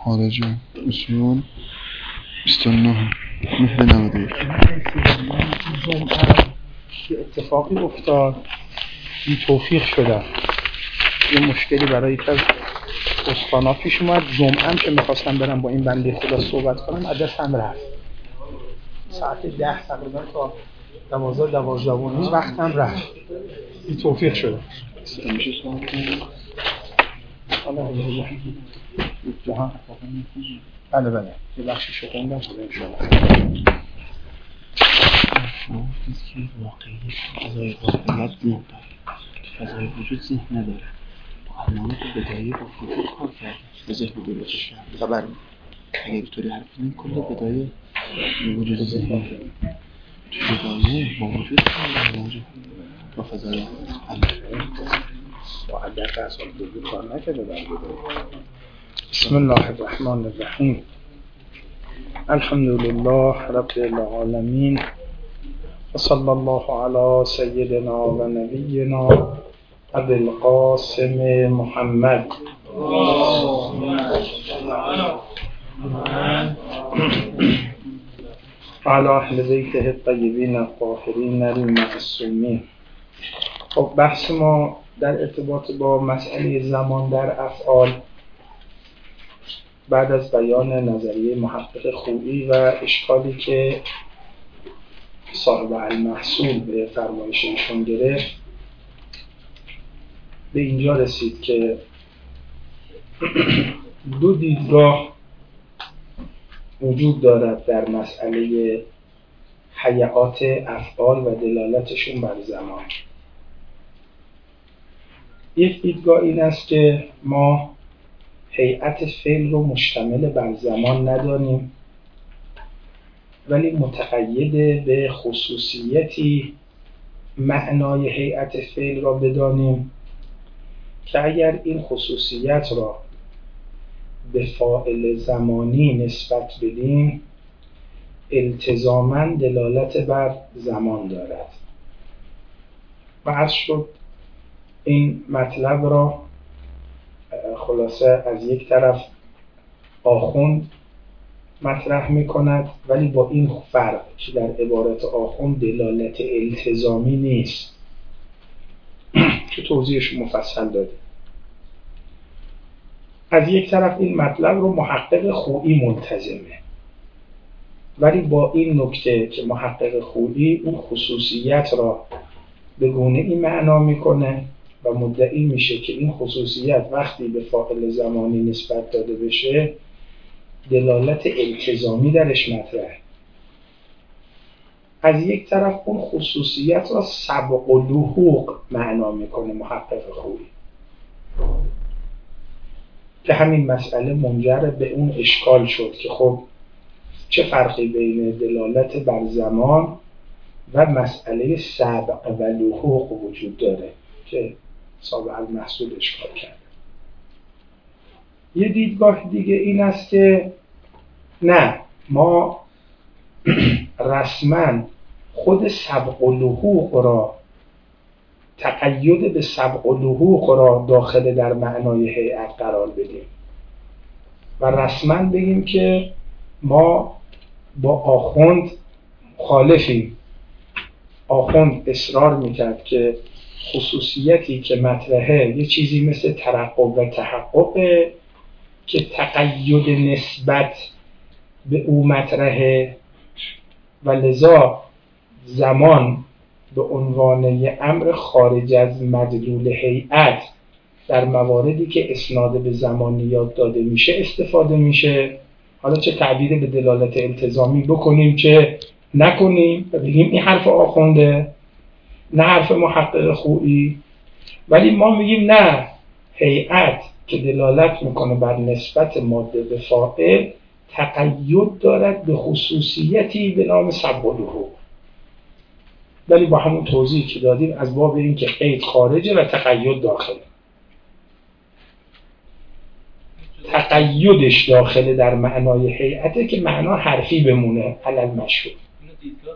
خارج اصول 29 مهر 91. یه اتفاقی افتاد، این توفیق شدن یه مشکلی برای یک از استانا پیش اومد. جمعه هم که میخواستم برم با این بنده خدا صحبت کنم از دستم رفت. ساعت 10 تقریبا تا 12 وقتم رفت. این توفیق شده. میشه سوال کنم؟ جهان بله یه بخشی شکندم شده انشاءالله. شما گفتید که فضای واقعیت ذهن داره، فضای وجود ذهن نداره. الان که بدایه با وجود کار کرده به ذهن درستش کرده. خبر اگه اینطوری حرف بزنیم کل بدایه وجود ذهن تو بدایه با وجود با فضای با عدق اصلا وجود کار نکرده در بدایه. بسم الله الرحمن الرحیم. الحمد لله رب العالمین و صلی الله علی سیدنا و نبینا ابی القاسم محمد و علی اهل بیته الطیبین الطاهرین المعصومین. خب بحث ما در ارتباط با مسئله زمان در افعال بعد از بیان نظریه محقق خویی و اشکالی که صاحب المحصول به فرمایش ایشون گرفت به اینجا رسید که دو دیدگاه وجود دارد در مسئله هیئات افعال و دلالتشون بر زمان. یک دیدگاه این است که ما هیئت فعل رو مشتمل بر زمان ندانیم ولی متقید به خصوصیتی معنای هیئت فعل را بدانیم که اگر این خصوصیت را به فاعل زمانی نسبت بدیم التزاماً دلالت بر زمان دارد. و عرض شد این مطلب را خلاصه از یک طرف آخوند مطرح می کند ولی با این فرق که در عبارت آخوند دلالت التزامی نیست که توضیحش مفصل داده. از یک طرف این مطلب رو محقق خویی ملتزمه ولی با این نکته که محقق خویی اون خصوصیت را به گونه این معنا میکنه و مدعی میشه که این خصوصیت وقتی به فاعل زمانی نسبت داده بشه دلالت التزامی درش مطرحه. از یک طرف اون خصوصیت را سبق و لحوق معنا میکنه محقق خویی که همین مسئله منجر به اون اشکال شد که خب چه فرقی بین دلالت بر زمان و مسئله سبق و لحوق وجود داره که صاحب المحصول اشکال کرده. یه دیدگاه دیگه این است که نه، ما رسما خود سبق و لحوق را تقید به سبق و لحوق را داخل در معنای هیئت قرار بدیم و رسما بگیم که ما با آخوند مخالفیم. آخوند اصرار میکرد که خصوصیتی که مطرحه یه چیزی مثل ترقب و تحققه که تقید نسبت به او مطرحه و لذا زمان به عنوان یه امر خارج از مدلول هیئت در مواردی که اسناد به زمانیات داده میشه استفاده میشه. حالا چه تعبیر به دلالت التزامی بکنیم چه نکنیم و بگیم این حرف آخونده نه حرف محقق خویی، ولی ما میگیم نه، هیئت که دلالت میکنه بر نسبت ماده به فاعل تقید دارد به خصوصیتی به نام سبق و لحوق، ولی با همون توضیح که دادیم از باب این که قید خارجه و تقید داخله. تقیدش داخله در معنای هیئته که معنا حرفی بمونه علل مشهور.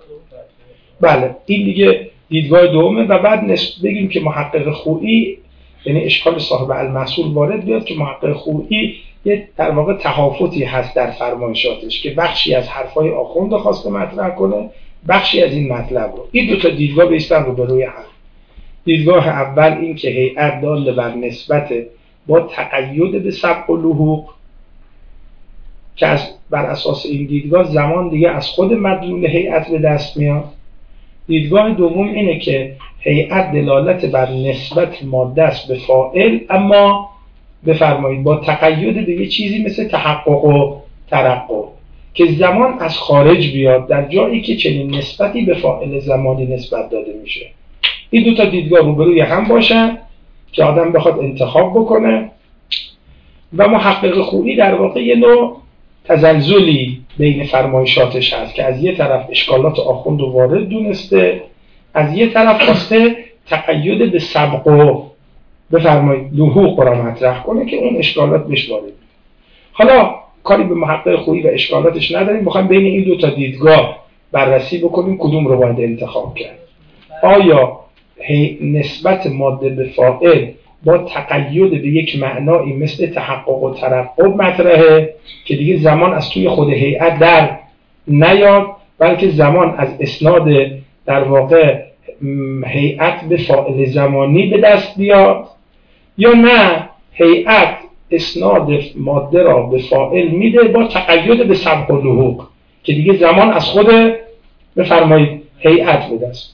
بله این دیگه دیدگاه دومه و بعد بگیم که محقق خویی یعنی اشکال صاحب المحصول وارد بیاد که محقق خویی یه در واقع تهافتی هست در فرمایشاتش که بخشی از حرفای آخوند خواسته مطرح کنه، بخشی از این مطلب رو. این دو تا دیدگاه بیستن رو به روی هم. دیدگاه اول این که هیئت دال بر نسبت با تقید به سبق و لحوق، که بر اساس این دیدگاه زمان دیگه از خود مدلول هیئت به دست میاد. دیدگاه دوم اینه که هیئت دلالت بر نسبت ماده است به فاعل، اما بفرمایید با تقید به یه چیزی مثل تحقق و ترقب که زمان از خارج بیاد در جایی که چنین نسبتی به فاعل زمانی نسبت داده میشه. این دو تا دیدگاه روبروی هم باشن که آدم بخواد انتخاب بکنه و محقق خویی در واقع یه نوع تزلزلی بین فرمایشاتش هست که از یه طرف اشکالات آخوند و وارد دونسته، از یه طرف خواسته تقید به سبق و بفرمایید لحوق را مطرح کنه که اون اشکالات بهش وارد. حالا کاری به محقق خویی و اشکالاتش نداریم، میخوایم بین این دو تا دیدگاه بررسی بکنیم کدوم رو باید انتخاب کرد. آیا نسبت ماده به فاعل با تقید به یک معنایی مثل تحقق و ترقب مطرحه که دیگه زمان از توی خود هیئت در نیاد، بلکه زمان از اسناد در واقع هیئت به فاعل زمانی به دست بیاد، یا نه هیئت اسناد ماده را به فاعل میده با تقید به سبق و لحوق که دیگه زمان از خود بفرمایید هیئت به دست.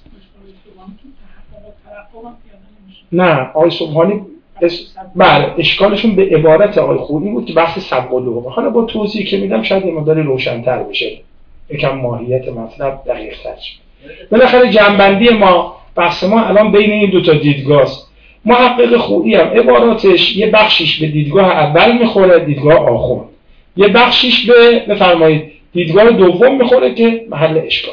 نه آقای سبحانی بله اشکالشون به عبارت آقای خویی بود که بحث سبق و لحوق. حالا با توضیحی که میدم شاید این مقدار روشن‌تر بشه، یکم ماهیت مطلب دقیق‌تر شه. بالاخره جمع‌بندی ما بحث ما الان بین این دو تا دیدگاه است. محقق خویی هم عباراتش یه بخشیش به دیدگاه اول میخوره، دیدگاه آخوند، یه بخشیش به بفرمایید دیدگاه دوم میخوره که محل اشکال.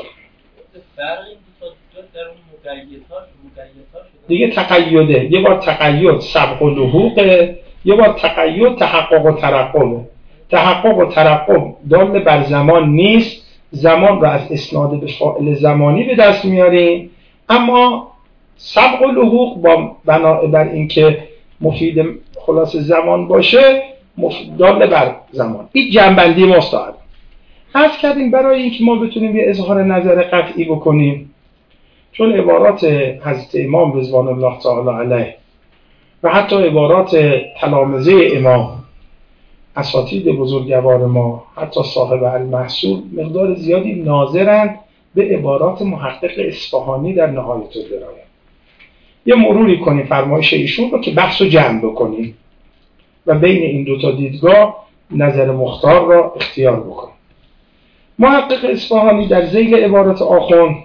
دیگه تقیده، یه بار تقید سبق و لحوقه، یه بار تقید تحقق و ترقبه. تحقق و ترقب دال بر زمان نیست، زمان رو از اسناد به فاعل زمانی به دست میاریم، اما سبق و لحوق با بناء بر اینکه مفید خلاص زمان باشه دال بر زمان. این جنبندی مستعد عرض کردیم برای اینکه ما بتونیم یه اظهار نظر قطعی بکنیم، چون عبارات حضرت امام رضوان الله تعالی علیه و حتی عبارات تلامذه امام اساتید بزرگوار ما، حتی صاحب المحصول، مقدار زیادی ناظرند به عبارات محقق اصفهانی در نهایت الدرايه. یه مروری کنیم فرمایش ایشون رو که بحث رو جمع بکنیم و بین این دوتا دیدگاه نظر مختار را اختیار بکنیم. محقق اصفهانی در ذیل عبارت آخوند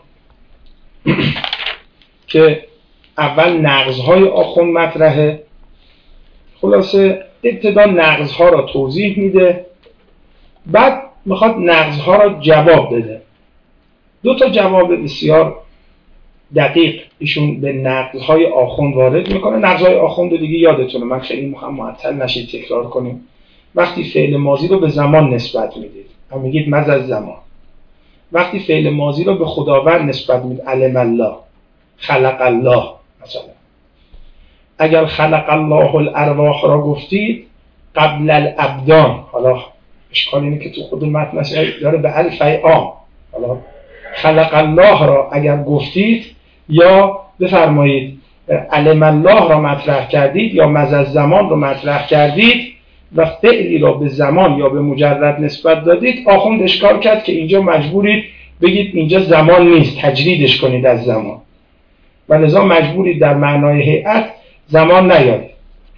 که اول نقض‌های آخوند مطرحه، خلاصه ابتدا نقض‌ها را توضیح میده، بعد میخواد نقض‌ها را جواب بده. دو تا جواب بسیار دقیق ایشون به نقض‌های آخوند وارد میکنه. نقض‌های آخوند رو دیگه یادتونه، من خیلی معطل نشید تکرار کنیم. وقتی فعل ماضی رو به زمان نسبت میدید هم میگید مز از زمان، وقتی فعل ماضی رو به خداوند نسبت میدید علم الله، خلق الله مثلا. اگر خلق الله الارواح را گفتید قبل الابدان، حالا اشکال اینه که تو خود متن داره به الف عام، حالا خلق الله را اگر گفتید یا بفرمایید علم الله را مطرح کردید یا مز از زمان را مطرح کردید و فعلی را به زمان یا به مجرد نسبت دادید، آخوند اشکال کرد که اینجا مجبورید بگید اینجا زمان نیست، تجریدش کنید از زمان و لذا مجبورید در معنای هیئت زمان نیارید.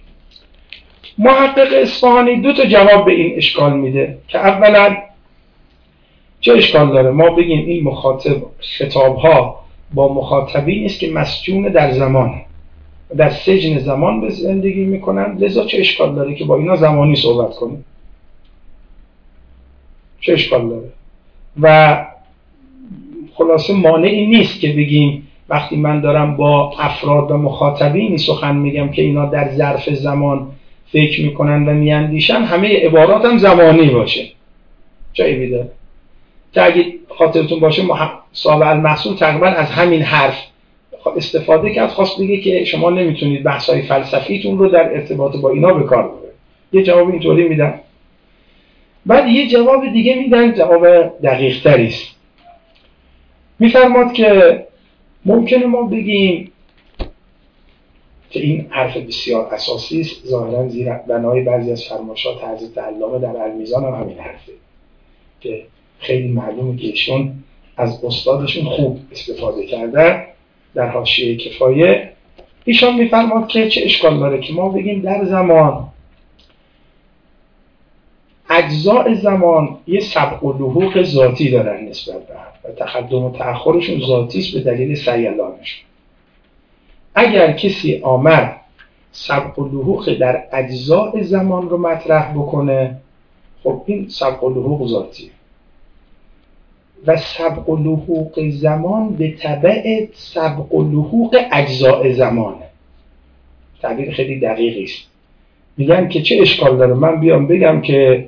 محقق اصفهانی دو تا جواب به این اشکال میده که اولا چه اشکال داره ما بگیم این مخاطب خطابها با مخاطبی نیست که مسجون در زمان در سجن زمان به زندگی میکنن، لذا چه اشکال داره که با اینا زمانی صحبت کنیم؟ چه اشکال داره؟ و خلاصه مانعی نیست که بگیم وقتی من دارم با افراد و مخاطبینی سخن میگم که اینا در ظرف زمان فکر میکنن و میاندیشن، همه عباراتم زمانی باشه. چه عیبی داره؟ که اگه خاطرتون باشه صاحب المحصول تقریبا از همین حرف استفاده کرد، خواست بگه که شما نمیتونید بحث‌های فلسفیتون رو در ارتباط با اینا به کار ببرید. یه جواب اینطوری میدن. بعد یه جواب دیگه میدن، جواب دقیق تری است. میفرماد که ممکنه ما بگیم که این حرف بسیار اساسی است، ظاهرا زیر بنای بعضی از فرمایشات حضرت علامه در المیزان هم همین حرفه که خیلی معلومه که ایشون از استادشون خوب استفاده کردن. در حاشیه کفایه ایشون میفرماد که چه اشکال داره که ما بگیم در زمان اجزاء زمان یه سبق و لحوق ذاتی دارن نسبت به هم و تقدم و تأخرشون ذاتی است به دلیل سیلانشون. اگر کسی آمد سبق و لحوق در اجزاء زمان رو مطرح بکنه، خب این سبق و لحوق ذاتیه و سبق و لحوق زمان به تبع سبق و لحوق اجزاء زمانه. تعبیر خیلی دقیقی است. میگن که چه اشکال داره من بیام بگم که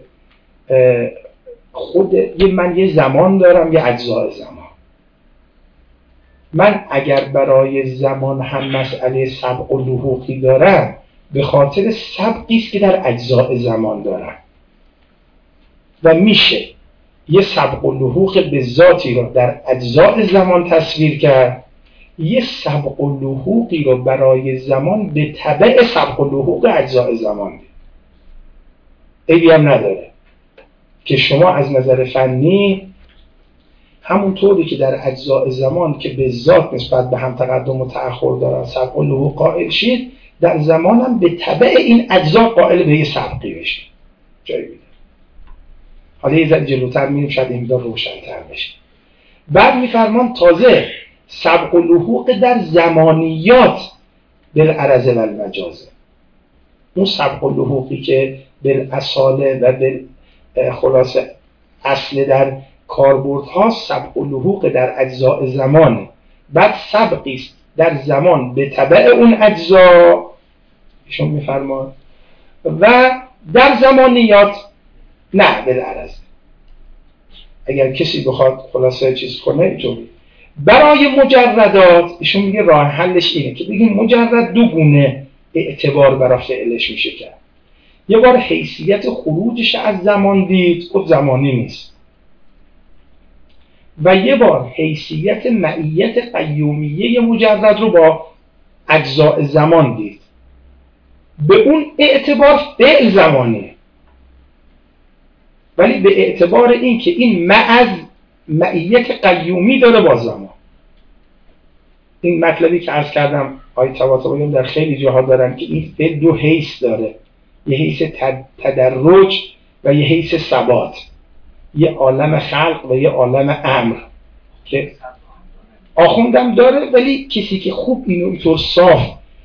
من یه زمان دارم، یه اجزاء زمان. من اگر برای زمان هم مسئله سبق و لحوقی دارم، به خاطر سبقی است که در اجزاء زمان دارم و میشه یه سبق و لحوق به ذاتی رو در اجزاء زمان تصویر کرد، یه سبق و لحوقی رو برای زمان به تبع سبق و لحوق اجزاء زمان دید. عیبی هم نداره که شما از نظر فنی همونطوری که در اجزاء زمان که به ذات نسبت به هم تقدم و تأخر دارن سبق و لحوق قائل شید، در زمان هم به تبع این اجزا قائل به یه سبقی بشید. جایی بیده. حالا یه ذره جلوتر میریم شاید این مقدار روشن‌تر بشه. بعد میفرمان تازه سبق و لحوق در زمانیات بالعرض و المجازه. اون سبق و لحوقی که بالاصاله و خلاصه اصل در کاربردها سبق و لحوق در اجزاء زمانه. بعد سبقی است در زمان به تبع اون اجزا ایشون میفرمان و در زمانیات نه بالعرض. اگر کسی بخواد خلاصه چیز کنه اینطوری برای مجردات ایشون میگه راه حلش اینه که بگیم مجرد دو گونه اعتبار برای فعلش میشه کرد. یه بار حیثیت خروجش از زمان دید، گفت زمانی نیست، و یه بار حیثیت معیت قیومیه مجرد رو با اجزاء زمان دید، به اون اعتبار فعل زمانیه، ولی به اعتبار این که این معز معیت قیومی داره با زمان. این مطلبی که عرض کردم آیه طباطبایی در خیلی جاها دارن که این فعل دو حیث داره، یه حیث تدرج و یه حیث ثبات، یه عالم خلق و یه عالم امر که آخوندم داره، ولی کسی که خوب اینو اینطور صاف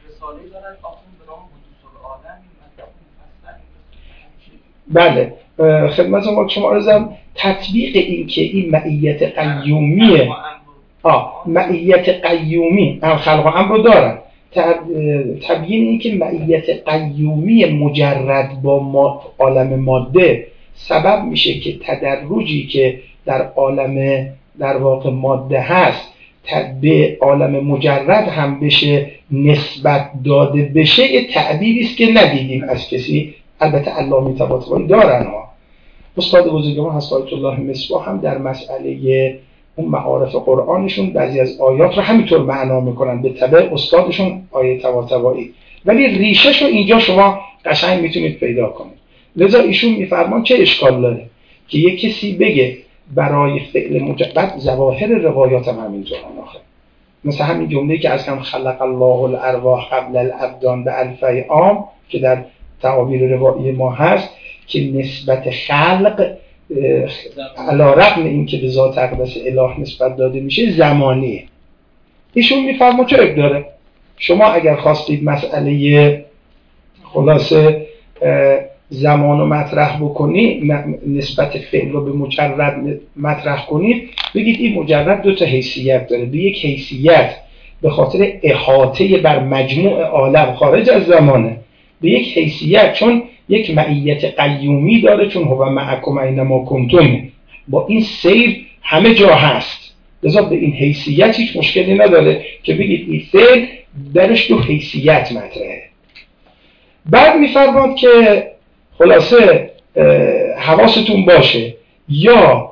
بله خدمت شما عرضم تطبیق این که این معیت قیومیه معیت قیومی خلق و امر رو دارن، تبیین این که معیت قیومی مجرد با عالم ماده سبب میشه که تدرجی که در عالم در واقع ماده هست به عالم مجرد هم بشه نسبت داده بشه. یه تعبیری است که ندیدیم از کسی، البته علامه طباطبایی دارن ها. استاد بزرگوار حضرت آیت الله مصباح هم در مسئله اون معارف قرآنشون بعضی از آیات رو همینطور معنا میکنن به تبع استادشون آیه طباطبایی، ولی ریشه‌شو اینجا شما قشنگ میتونید پیدا کنید. لذا ایشون میفرمان چه اشکال داره که یک کسی بگه برای فعل مجرد، ظواهر روایات هم همینطور آخه، مثل همین جمله‌ای که از کم خلق الله الارواح قبل الابدان به الف عام که در تعابیر روایی ما هست که نسبت خلق علی رغم این که به ذات اقدس اله نسبت داده میشه زمانیه. ایشون میفرما چه عیب داره؟ شما اگر خواستید مسئله خلاصه زمان رو مطرح بکنی، نسبت فعل رو به مجرد مطرح کنید، بگید این مجرد دو تا حیثیت داره. به یک حیثیت به خاطر احاطه بر مجموع عالم خارج از زمانه، به یک حیثیت چون یک معیت قیومی داره، چون هو معکم اینما کنتم، با این سیر همه جا هست لذا به این حیثیت هیچ مشکلی نداره که بگید این فعل درش دو حیثیت مطرحه. بعد میفرماد که خلاصه حواستون باشه یا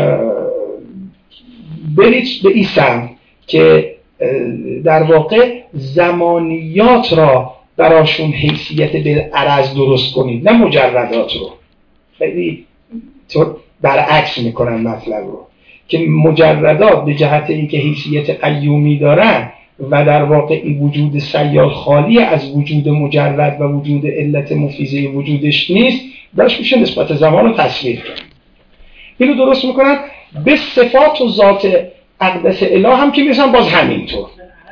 برید به این سمت که در واقع زمانیات را براشون حیثیت بالعرض درست کنید، نه مجردات رو. خیلی طور برعکس میکنن مطلب رو که مجردات به جهت اینکه حیثیت قیومی دارن و در واقع این وجود سیال خالی از وجود مجرد و وجود علت مفیزه وجودش نیست، درش میشه نسبت زمان رو تصویر کرد. اینو درست میکنن. به صفات و ذات اقدس اله هم که میرسن باز همینطور.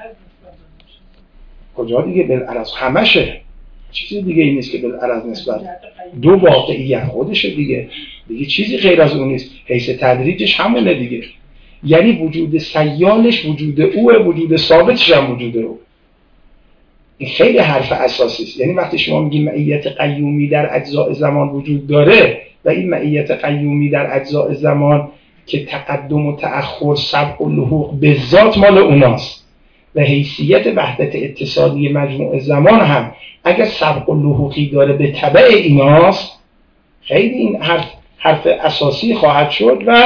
کجا دیگه بالعرض همشه، چیزی دیگه این نیست که بالعرض نسبت دو واقعیت خودشه دیگه چیزی غیر از اون نیست. حیث تدریجش همونه دیگه، یعنی وجود سیالش وجود اوه، وجود ثابتش هم وجود او. این خیلی حرف اساسی است. یعنی وقتی شما میگید معیت قیومی در اجزاء زمان وجود داره و این معیت قیومی در اجزاء زمان که تقدم و تأخر سبق و لحوق به ذات مال اوناست و حیثیت وحدت اتصالی مجموع زمان هم اگر سبق و لحوقی داره به تبع ایناست، خیلی این حرف اساسی خواهد شد. و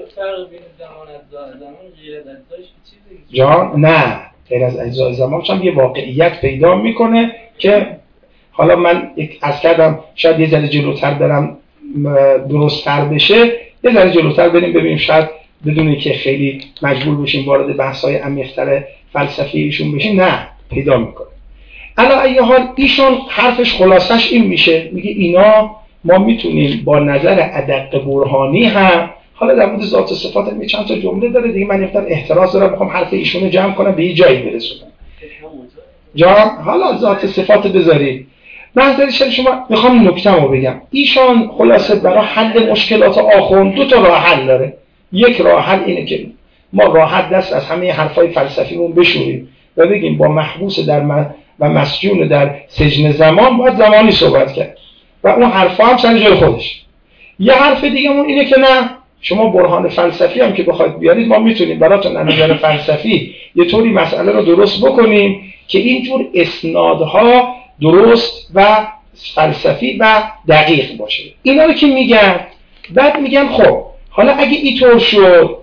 جان نه، غیر از اجزاء زمان هم یه واقعیت پیدا میکنه که حالا من از کردم شاید یه ذره جلوتر برم درست‌تر بشه، یه ذره جلوتر بریم ببینیم، شاید بدونی که خیلی مجبور بشیم وارد بحث‌های عمیق‌تر فلسفی ایشون بشیم، نه پیدا میکنه. علی ای حال ایشون حرفش خلاصش این میشه، میگه اینا ما میتونیم با نظر ادق برهانی هم، حالا در مورد ذات و صفات هم چند تا جمله داره دیگه، من یکم احتراز دارم میخوام حرف ایشون رو جمع کنم به یه جایی برسونم. جان حالا ذات صفات بذارید. منظر شما میخوام نکته‌مو بگم. ایشان خلاصه برای حل مشکلات آخوند دو تا راه حل داره. یک راه حل اینه که ما راحت دست از همه حرفای فلسفیمون بشوریم و بگیم با محبوس و مسجون در سجن زمان باید زمانی صحبت کرد و اون حرفا هم سر جای خودش. یه حرف دیگه اون اینه که نه، شما برهان فلسفی هم که بخواید بیارید ما میتونیم براتون از نظر فلسفی یه طوری مسئله رو درست بکنیم که اینجور اسنادها درست و فلسفی و دقیق باشه. اینا رو که میگن، بعد میگن خب حالا اگه اینطور شد،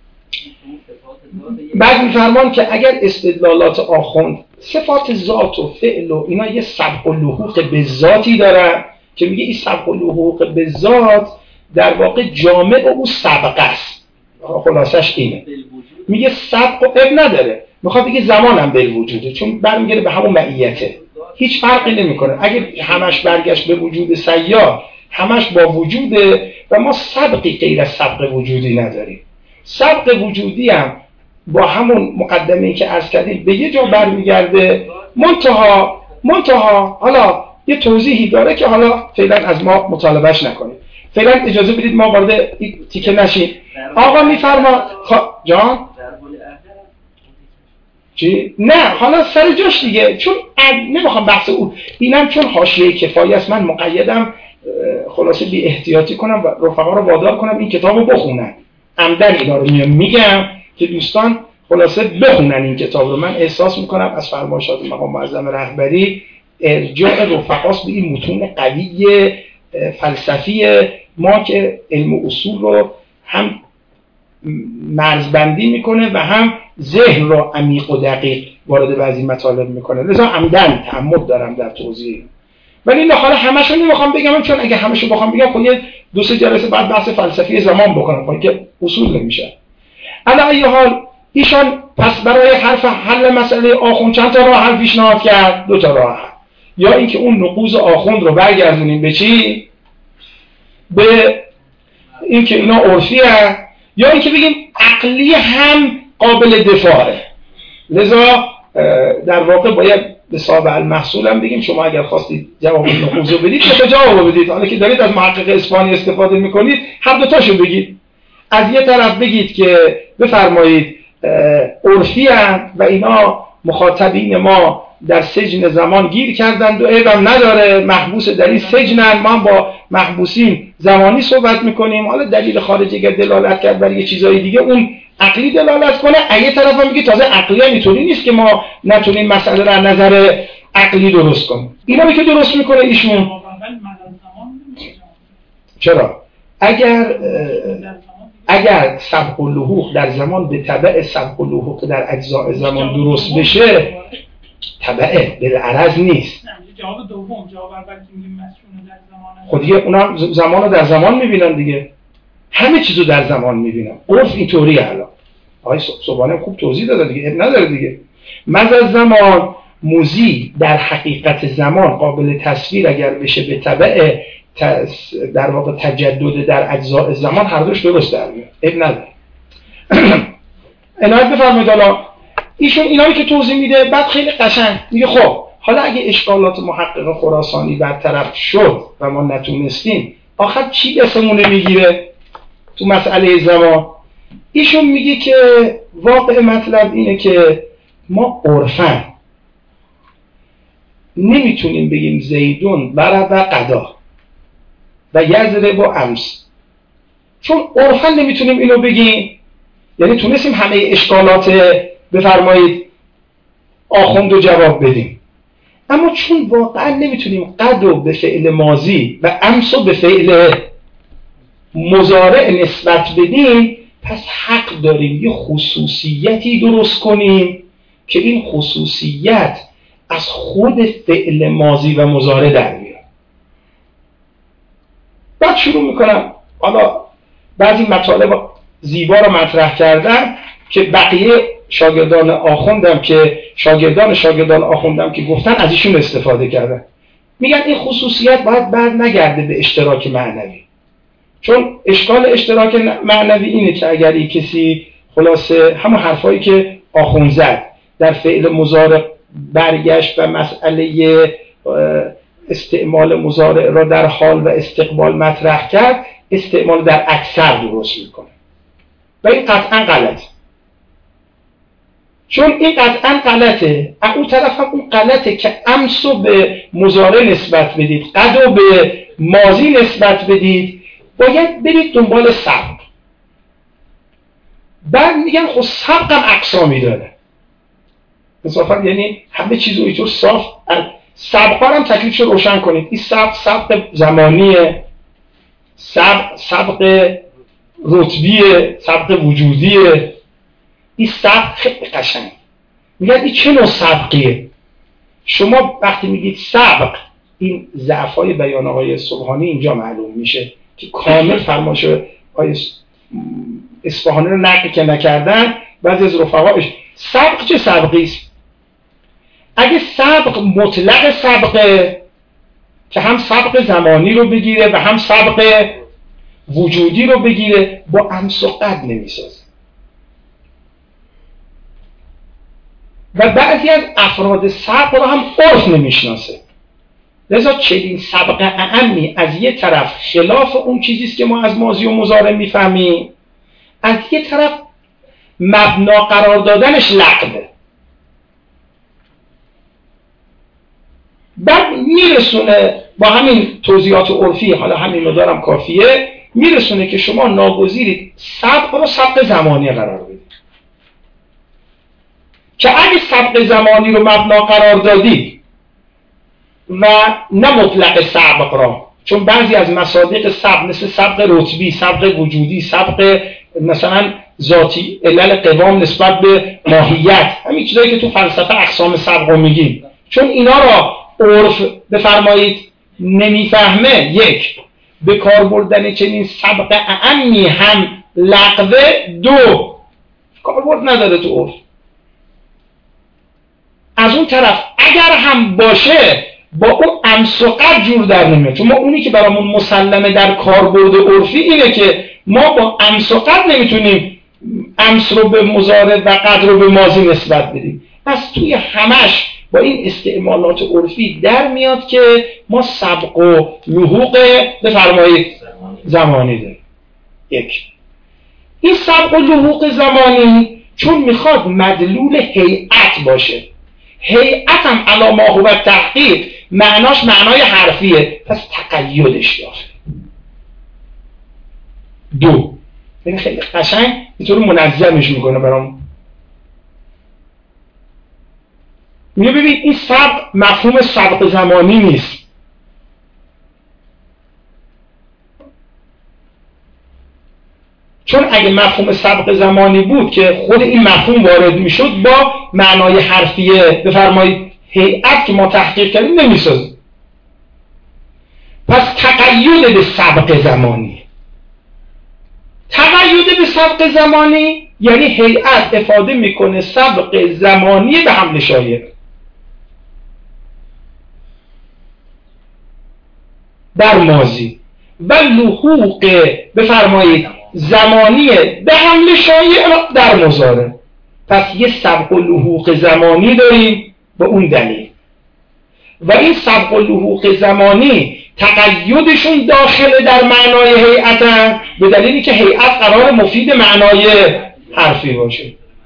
بعد میفرمان که اگر استدلالات آخوند صفات ذات و فعل و اینا یه سبق و لحوق به ذاتی دارن که میگه این سبق و لحوق به ذات در واقع جامع او سبق است. خلاصش اینه، میگه سبق و اب نداره، میخواد بگه زمان هم بالوجوده، چون برمیگره به همون معیته، هیچ فرقی نمیکنه. اگه همش برگشت به وجود سیار، همش با وجوده و ما سبقی غیر از سبق وجودی نداریم. سبق وجودی هم با همون مقدمه‌ای که عرض کردیم به یه جا برمیگرده. منتها حالا یه توضیحی داره که حالا فعلا از ما مطالبهش نکنیم. فعلا اجازه بدید ما وارد تیکه نشیم. آقا میفرما جان چی؟ نه حالا سر جاش دیگه، چون نمیخوام بحث او اینم چون حاشیه کفایه است، من مقیدم خلاصه بی احتیاطی کنم و رفقا رو وادار کنم این کتابو بخونن. عمدن اینا رو میگم که دوستان خلاصه بخونن این کتاب رو. من احساس میکنم از فرمایشات مقام معظم رهبری ارجاع رفقاست به این متون قوی فلسفی ما که علم اصول رو هم مرزبندی میکنه و هم ذهن رو عمیق و دقیق وارد بعضی مطالب میکنه. لذا عمدن تعمد دارم در توضیح. ولی نه حالا همشو نمیخوام بگم، چون اگه همشو بخوام بگم خب یه دو سه جلسه بعد بحث فلسفی زمان بکنم، خب که اصول نمیشه. علی ای حال ایشان پس برای حل مسئله آخوند چند تا راه حل پیشنهاد کرد؟ دو تا راه حل. یا اینکه اون نقوض آخوند رو برگردونیم به چی؟ به اینکه اینا عرفی هست، یا اینکه بگیم عقلی هم قابل دفاعه. لذا در واقع باید به صاحب المحصول هم بگیم شما اگر خواستید جواب نقوض رو بدید تا جواب بدید. حالا که دارید از محقق اسپانی استفاده میکنید هر دو تاشو بگید. از یه طرف بگید که بفرمایید عرفی هست و اینا مخاطبین ما در سجن زمان گیر کردند و عیبم نداره، محبوس در این سجنن، ما با محبوسین زمانی صحبت میکنیم. حالا دلیل خارجی اگر دلالت کرد برای یه چیزای دیگه اون عقلی دلالت کنه، یه طرف هم میگه تازه عقلی هم اینطوری نیست که ما نتونیم مسئله رو از نظر عقلی درست کنیم. اینا که درست میکنه ایشون. چرا؟ اگر سبق اللحوق در زمان به تبع سبق اللحوق در اجزاء زمان درست بشه، تبعه بالعرض نیست. جواب دوم، جواب اول که میگیم مسئول در زمان، خب دیگه اونا زمان رو در زمان میبینن دیگه، همه چیزو در زمان میبینن. عرف اینطوریه. الان آقای صبحانی خوب توضیح داده دیگه، اب نداره دیگه. مز زمان موزی در حقیقت زمان قابل تصویر اگر بشه به تبع در واقع تجدد در اجزاء زمان، هر دوش درست در میاد، اب نداره. عنایت بفرمایید. حالا ایشون اینایی که توضیح میده بعد خیلی قشنگ میگه خب حالا اگه اشکالات محقق خراسانی برطرف شد و ما نتونستیم، آخر چی دستمونه میگیره تو مسئله زمان؟ ایشون میگه که واقع مطلب اینه که ما عرفاً نمیتونیم بگیم زیدون ضرب قدا و یضرب امس، چون عرفاً نمیتونیم اینو بگیم. یعنی تونستیم همه اشکالات بفرمایید آخوند رو جواب بدیم، اما چون واقعا نمیتونیم قدو به فعل ماضی و امسو به فعل مضارع نسبت بدیم، پس حق داریم یه خصوصیتی درست کنیم که این خصوصیت از خود فعل ماضی و مضارع در میاد. بعد شروع میکنم حالا بعضی مطالب زیبا رو مطرح کردم که بقیه شاگردان آخوندم که گفتن از ایشون استفاده کردن. میگن این خصوصیت باید بعد نگرده به اشتراک معنوی، چون اشکال اشتراک معنوی اینه که اگر یک کسی خلاصه همون حرفایی که آخوند زد در فعل مضارع برگشت و مسئله استعمال مضارع را در حال و استقبال مطرح کرد، استعمال در اکثر درست میکنه و این قطعا غلطه. چون این قطعا غلطه، اون طرف هم اون غلطه که امسو به مضارع نسبت بدید، قدو به ماضی نسبت بدید، باید برید دنبال سبق. بعد میگن خب سبق هم اقسامی داره، مثلا یعنی همه چیزو اینطور صاف. سبق هم تکلیفش روشن کنید. این سبق زمانیه، سبق رتبیه، سبق وجودیه. این سبق خیلی قشنگ. میگن این چه نوع سبقیه؟ شما وقتی میگید سبق، این ضعف‌های بیان آقای صبحانی اینجا معلوم میشه که کامل فرمایش آقای اصفهانی رو نقل که نکردن. بعضی از رفقاش سبق چه سبقی است؟ اگه سبق مطلق سبقه که هم سبق زمانی رو بگیره و هم سبق وجودی رو بگیره، با امس و قد نمیسازه. و بعضی از افراد سبق رو هم عرف نمیشناسه. لذا چنین سبق اعمی از یه طرف خلاف اون چیزیست که ما از ماضی و مضارع میفهمیم، از یه طرف مبنا قرار دادنش لغوه. بعد میرسونه با همین توضیحات عرفی، حالا همین مدارم کافیه، میرسونه که شما ناگزیرید سبق رو سبق زمانی قرار بدید. که اگه سبق زمانی رو مبنا قرار دادید و نه مطلق سبق را، چون بعضی از مصادیق سبق مثل سبق رتبی، سبق وجودی، سبق مثلا ذاتی، علل قوام نسبت به ماهیت، همین چیزایی که تو فلسفه اقسام سبق رو میگیم، چون اینا را عرف بفرمایید نمیفهمه، یک به کار بردن چنین سبق اعمی هم لغوه، دو کاربرد نداره تو عرف. از اون طرف اگر هم باشه با اون امس و قد جور در نمیاد، چون ما اونی که برامون مسلمه در کاربرد عرفی اینه که ما با امس و قد نمیتونیم امس رو به مضارع و قد رو به ماضی نسبت بدیم. پس توی همش با این استعمالات عرفی در میاد که ما سبق و لحوق بفرمایید زمانی داریم. یک، این سبق و لحوق زمانی چون میخواد مدلول هیئت باشه، هیئت هم علی ما هو تحقیق معناش معنای حرفیه، پس تقیدش داره. دو، یعنی خیلی قشنگ اینطور منظمش میکنه برام. میگه ببین این سبق مفهوم سبق زمانی نیست. چون اگه مفهوم سبق زمانی بود که خود این مفهوم وارد میشد با معنای حرفیه بفرمایید هیئت که ما تحقیق کردیم نمیسازه. پس تقید به سبق زمانی، تقید به سبق زمانی یعنی هیئت افاده میکنه سبق زمانی به حمل شایع در ماضی و لحوق بفرمایید زمانی به حمل شایع در مضارع. پس یه سبق و لحوق زمانی داریم با اون دلیل و این سبق و لحوق زمانی تقیدشون داخل در معنای هیئت به دلیلی که هیئت قرار مفید معنای حرفی باشه.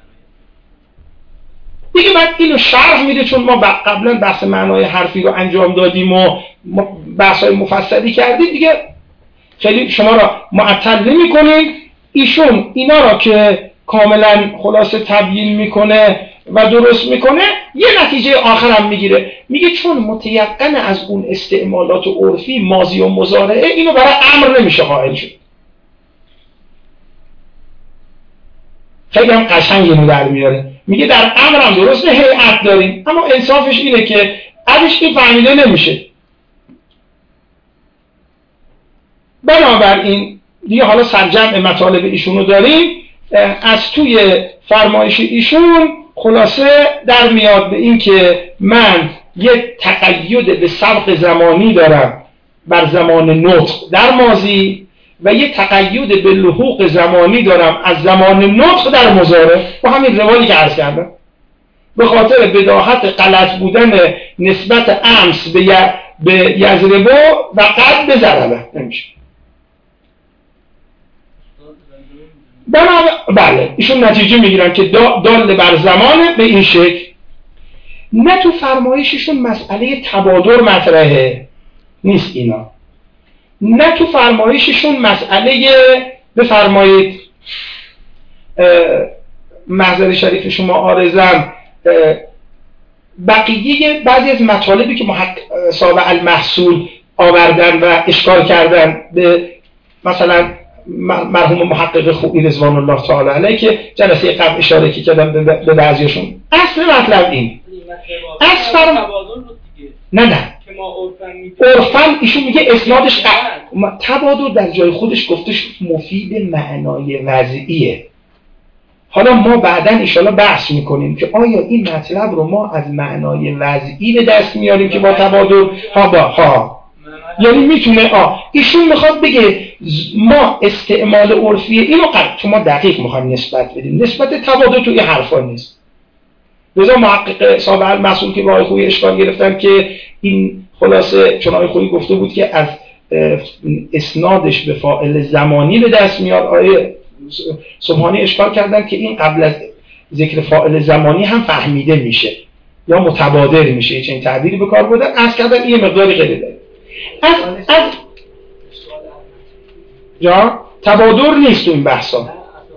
دیگه بعد اینو شرح میده چون ما قبلا بحث معنای حرفی رو انجام دادیم و بحث‌های مفصلی کردیم دیگه خیلی شما را معطل نمی‌کنیم. ایشون اینا را که کاملا خلاصه تبیین میکنه و درست میکنه یه نتیجه آخرم میگیره، میگه چون متیقن از اون استعمالات عرفی ماضی و مضارعه اینو برای امر نمیشه قائل شد. خیلی هم قشنگ اینو در میاره، میگه در امر هم درسته هیئت داریم اما انصافش اینه که ازش این فهمیده نمیشه. بنابراین دیگه حالا سرجمع مطالب ایشونو داریم، از توی فرمایش ایشون خلاصه در میاد به این که من یه تقید به سبق زمانی دارم بر زمان نطق در ماضی و یه تقید به لحوق زمانی دارم از زمان نطق در مضارع با همین روالی که عرض کردم. به خاطر بداهت غلط بودن نسبت امس به یضربو و قد به ضربه نمیشه. بله ایشون نتیجه میگیرن که دال بر زمانه به این شکل. نه تو فرمایششون مسئله تبادر مطرحه نیست اینا، نه تو فرمایششون مسئله بفرمایید محضر شریف شما آرزم بقیه بعضی از مطالبی که صاحب المحصول آوردن و اشکال کردن به مثلا مرحوم محقق خوبی رضوان الله تعالی علیه که جلسه قبل اشاره که کردم به بعضیشون اصل مطلب این نه عرفاً ایشون میگه اسنادش تبادر در جای خودش گفتش مفید معنای وضعیه. حالا ما بعداً انشاءالله بحث میکنیم که آیا این مطلب رو ما از معنای وضعی به دست میاریم که با تبادر یعنی میتونه ایشون میخواد بگه ما استعمال عرفی اینو چون ما دقیق میخوایم نسبت بدیم، نسبت تبادر توی حرفا نیست. لذا محقق صاحب المسئول که با آقای خویی اشکال گرفتن که این خلاصه چون آقای خویی گفته بود که از اسنادش به فاعل زمانی به دست میاد، آقای سبحانی اشکال کردن که این قبل از ذکر فاعل زمانی هم فهمیده میشه یا متبادر میشه، چنین تعبیری به کار بردن. از کردن این مقداری غیر داره از جا تبادر نیست این بحثا.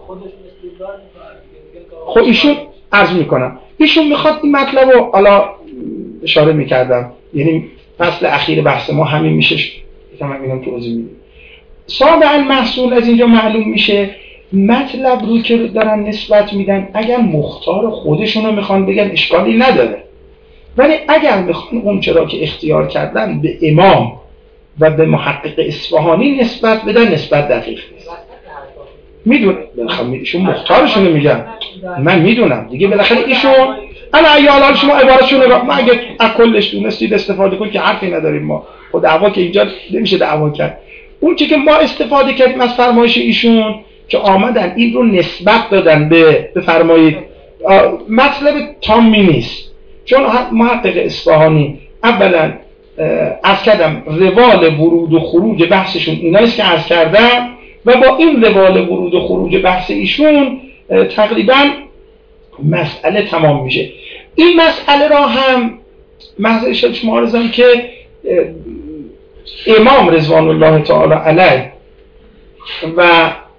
خب ایشون عرض میکنم ایشون میخواد این مطلب رو حالا اشاره میکردم، یعنی فصل اخیر بحث ما همین میشه که من میگم توضیح میدم. صاحب المحصول از اینجا معلوم میشه مطلب رو که دارن نسبت میدن اگر مختار خودشونو میخوان بگن اشکالی نداره، ولی اگر میخوان اون چرا که اختیار کردن به امام و به محقق اصفهانی نسبت بدن نسبت دقیق نیست. میدونم ایشون مختارشونو میگن، من میدونم دیگه بالاخره ایشون انا ایالال شما عبارتشون رو ما اگه از کلش دونستید استفاده کنید که حرفی نداریم ما، خود دعوا که اینجا نمیشه دعوا کرد. اون چیزی که ما استفاده کردیم از فرمایش ایشون که آمدن این رو نسبت دادن به فرمایید مطلب تامی نیست، چون محقق اصفهانی اولا عرض کردم روال ورود و خروج بحثشون اینایست که عرض کردم و با این روال ورود و خروج بحث ایشون تقریبا مسئله تمام میشه. این مسئله را هم محضر شما عرضم که امام رضوان الله تعالی علیه و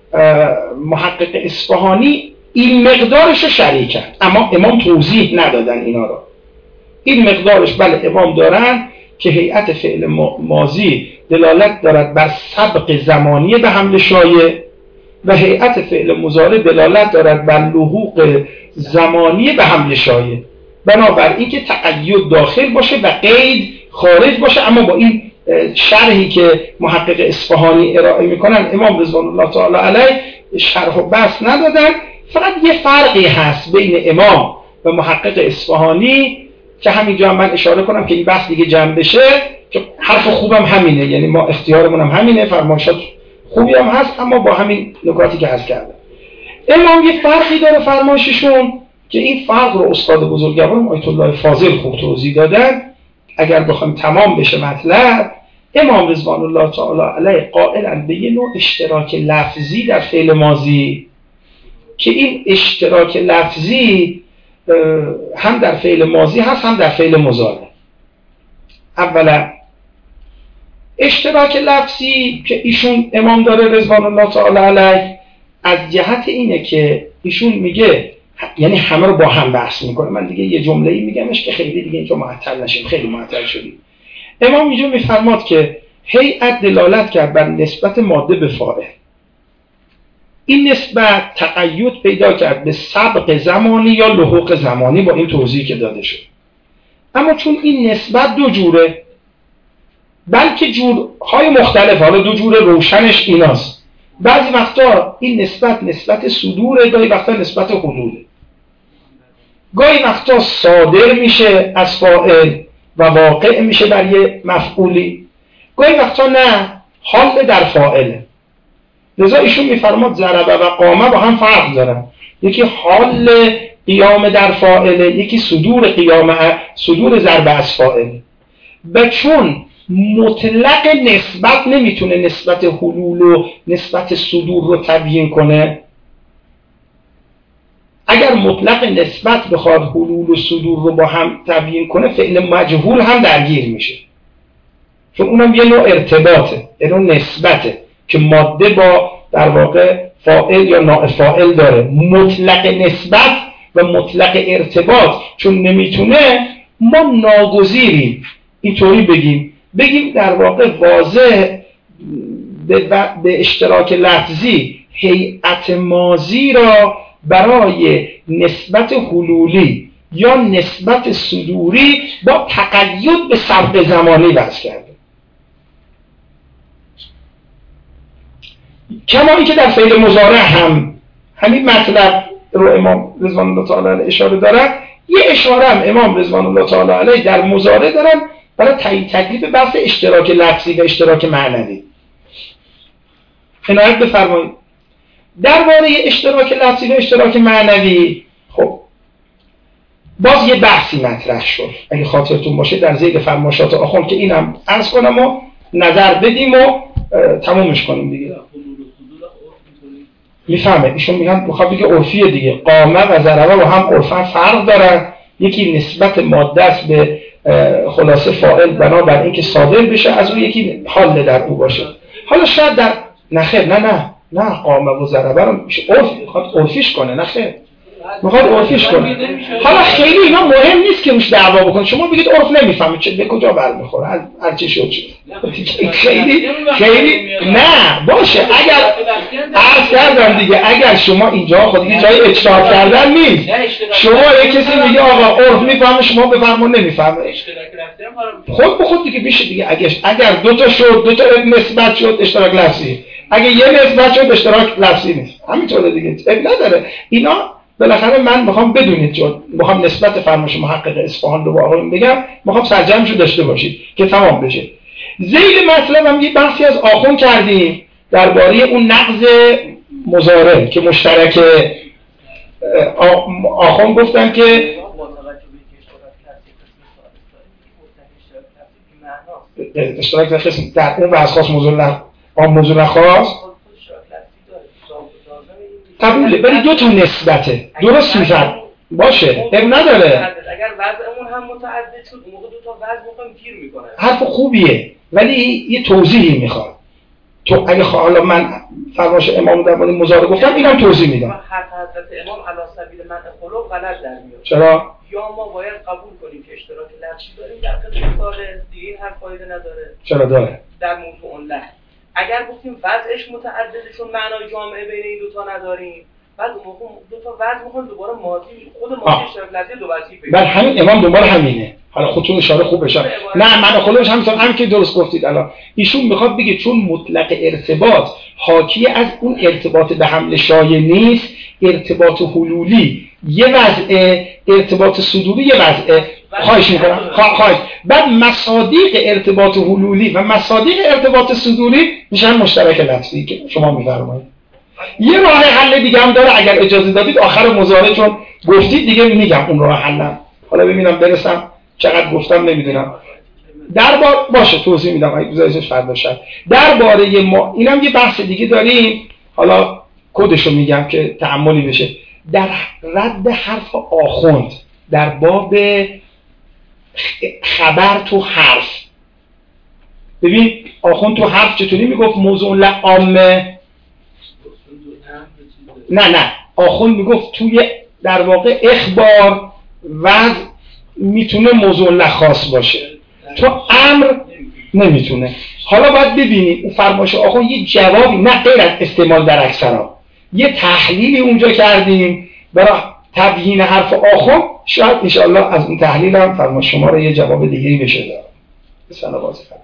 محقق اصفهانی این مقدارش رو شریح کرد، اما امام توضیح ندادن اینا رو. این مقدارش بله امام دارن که هیئت فعل ماضی دلالت دارد بر سبق زمانی به حمل شایع و هیئت فعل مضارع دلالت دارد بر لحوق زمانی به حمل شایع. بنابراین که تقید داخل باشه و قید خارج باشه، اما با این شرحی که محقق اصفهانی ارائه میکنن امام رضوان الله تعالی علیه شرح و بحث ندادن. فقط یه فرقی هست بین امام و محقق اصفهانی که همینجا من اشاره کنم که این بحث دیگه جمع بشه، که حرف خوبم همینه، یعنی ما اختیارمون هم همینه، فرمایشات خوبی هم هست، اما با همین نکاتی که عرض کردم. امام یه فرقی داره فرمایششون که این فرق رو استاد بزرگوارم آیت الله فاضل خوب توضیح دادن. اگر بخوایم تمام بشه مطلب، امام رضوان الله تعالی علیه قائلن به یه نوع اشتراک لفظی در فعل ماضی که این اشتراک لفظی هم در فعل ماضی هست هم در فعل مضارع. اولا اشتراک لفظی که ایشون امام داره رضوان الله تعالی علیه از جهت اینه که ایشون میگه، یعنی همه رو با هم بحث میکنه، من دیگه یه جمله‌ای میگمش که خیلی دیگه اینجا معطل نشیم، خیلی معطل شدیم. امام اینجا میفرماد که هیئت دلالت کرد بر نسبت ماده به فاعل. این نسبت تقید پیدا کرد به سبق زمانی یا لحوق زمانی با این توضیحی که داده شد. اما چون این نسبت دو جوره، بلکه جورهای مختلف، حالا دو جور روشنش ایناست. بعضی وقتا این نسبت صدوره، گاهی وقتا نسبت حدوده. گاهی وقتا صادر میشه از فاعل و واقع میشه بر یه مفعولی، گاهی وقتا نه، حال در فاعله. لذا ایشون میفرماد ضربه و قامه با هم فرق دارن، یکی حال قیام در فاعله، یکی صدور ضربه از فاعله. و چون مطلق نسبت نمیتونه نسبت حلول و نسبت صدور رو تبیین کنه، اگر مطلق نسبت بخواد حلول و صدور رو با هم تبیین کنه، فعل مجهول هم درگیر میشه، چون اونم یه نوع ارتباطه، یه نوع نسبته که ماده با در واقع فاعل یا نائب داره. مطلق نسبت و مطلق ارتباط چون نمیتونه، ما ناگزیریم اینطوری بگیم در واقع واضح به اشتراک لفظی هیئت ماضی را برای نسبت حلولی یا نسبت صدوری با تقید به سبق زمانی وضع کرده. کما اینکه در فعل مضارع هم همین مطلب رو امام رضوان الله تعالی علیه اشاره دارن. یه اشاره هم امام رضوان الله تعالی علیه در مضارع دارن برای تکلیف بحث اشتراک لفظی و اشتراک معنوی. عنایت بفرمایید. درباره اشتراک لفظی و اشتراک معنوی خب باز یه بحثی مطرح شد، اگه خاطرتون باشه در ذیل فرمایشات آخوند که اینم عرض کنم و نظر بدیم و تمومش کنیم دیگه. میفهمه ایشون میخواد بگه عرفیه دیگه، قامه و ضربه با هم عرفا فرق دارن، یکی نسبت ماده است به خلاصه فاعل بنابر اینکه صادر بشه از اون، یکی حال در او باشه. حالا شاید در نخیر نه قامه و ضربه رو میخواد عرفیش کنه، نخیر میخواد عرفیش کنه. حالا خیلی اینا مهم نیست که روش دعوا بکنه، شما بگید عرف نمیفهمه چه به کجا برمیخوره، هر چی شد خیلی نه باشه. اگر عرض کردم دیگه، اگر شما اینجا خود دیگه جای اجتهاد کردن نیست، شما یک کسی میگه آقا عرف میفهمه شما بفرمون نمیفهمه، خود به خود دیگه میشه دیگه. اگر دو تا شد، دو تا نسبت شد اشتراک لفظی، اگه یه نسبت شد اشتراک لفظی نیست، همینطوره دیگه، نداره. اینا بالاخره من میخوام بدونید، چون میخوام نسبت فرمایش محقق اصفهان رو با آقایون بگم، میخوام سرجمشو داشته باشید که تمام بشه. ذیل مطلب هم یه بحثی از آخوند کردیم درباره اون نقض مضارع که مشترک. آخوند گفتن که اشتراک لفظی در اون بحث خاص موضوع خاص قبوله، ولی دو تا نسبته، درست میفرد باشه، نداره. اگر وضعمون هم متعدد شد، موقع دو تا وضع میخوایم گیر میکنه. حرف خوبیه ولی یه توضیحی میخواد. تو اگه حالا من فرمایش امام در مورد مزاره گفتم اینم توضیح میدم. حضرت امام علی سبیل منع خلق غلط در میاد. چرا؟ یا ما باید قبول کنیم که اشتراک لفظی داریم در قسم سال دیگه این حرف فایده نداره. چرا داره؟ در موضوع اون لحظه اگر گفتیم وضعش متعدده چون معنای جامعه بین این دو تا نداریم، بعد اون موقع دو تا وضع میخوان دوباره ماضی خود ماضی اشتراک لفظی دو وضعی پیدا. بله همین امام دنبال همینه. حالا خودتون اشاره خوب بشه. نه من خودش همین که درست گفتید. الان ایشون میخواد بگه چون مطلق ارتباط حاکی از اون ارتباط به حمل شایع نیست، ارتباط حلولی یه وضع، ارتباط صدوری یه وضع. خواهش میکنم خواهش. بعد مصادیق ارتباط حلولی و مصادیق ارتباط صدوری میشن مشترک لفظی که شما میفرمایید. یه راه حل دیگه هم داره اگر اجازه دادید آخر مزاره چون گفتید دیگه میگم اون راه حلم. حالا ببینم برسم چقدر گفتم نمیدونم. درباره باشه توضیح میدم اگه گذاشتش فردا شد. درباره ما اینم یه بحث دیگه داریم. حالا کدشو میگم که تأملی بشه. در رد حرف آخوند در باب خبر تو حرف. ببین آخوند تو حرف چطوری میگفت موضوع عامه؟ نه آخوند میگفت توی در واقع اخبار وضع میتونه موضوع خاص باشه، تو امر نمیتونه. حالا باید ببینید اون فرمایش آخوند یه جوابی نه غیر از استعمال در اکثرا یه تحلیلی اونجا کردیم برای تبیین حرف آخوند. شاید انشاءالله از اون تحلیل هم فرمایش شما رو یه جواب دیگه‌ای بشه داد. بسم بازی کنم.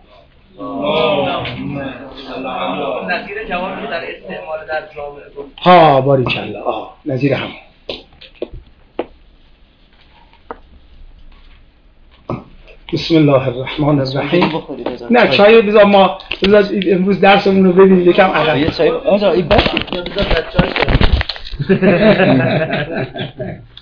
نظیر جوابی که در استعمال در جامعه بود. ها باریکلا. نظیر هم. بسم الله الرحمن الرحیم. نه چای بذار ما امروز درسمون رو ببینیم یکم عقب. یه چای این بچه